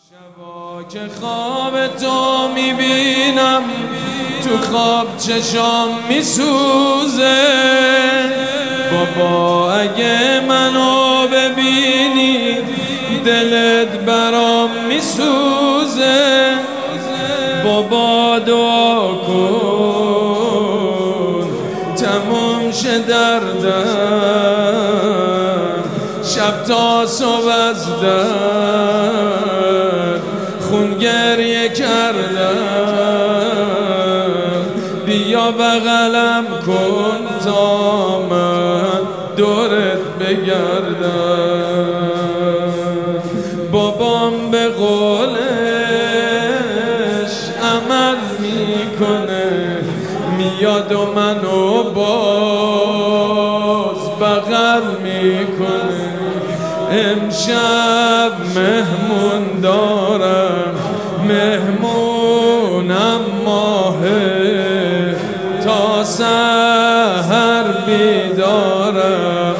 شبا که خواب تو میبینم تو خواب چشام میسوزه بابا اگه منو ببینی دلت برام میسوزه بابا دعا کن تموم شه دردم شب تا صبح از درد خون گریه کردم بیا بغلم کن تا من دورت بگردم بابام به قولش عمل میکنه میاد و منو باز بغل میکنه امشب مهمون دارم مهمونم ماهه تا سحر بیدارم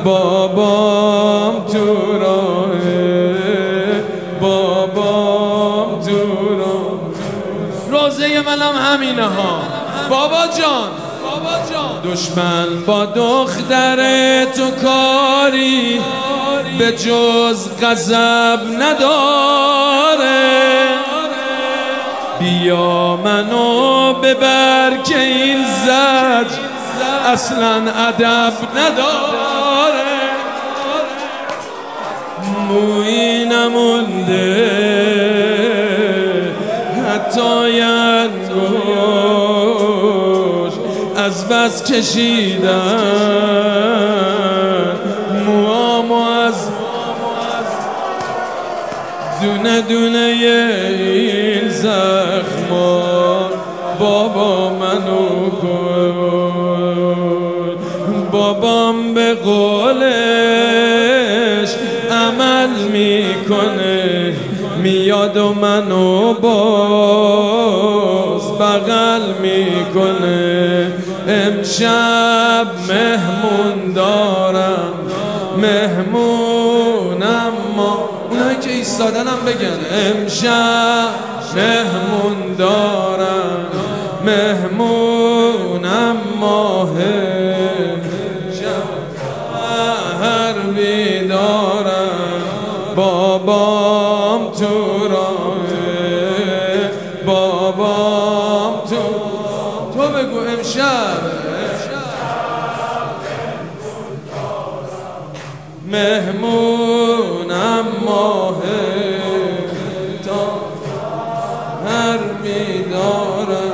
بابام تو راهه بابام تو راه روزه منم همینه ها بابا جان دشمن با دختر تو کاری به جز غضب نداره بیا منو ببر که این زج اصلا ادب نداره مویی نمونده حتی انگوش از بس کشیدن موامو از دونه دونه این زخما بابا منو کن بابام به قولش عمل میکنه میاد و منو باز بغل میکنه امشب مهمون دارم مهمونم ما اونایی که ایستادنم بگن امشب مهمون دارم مهمونم ماهه شهر بیدارم بابام تو راهه بابام تو بگو امشب مهمونم ماهه تا هر بیدارم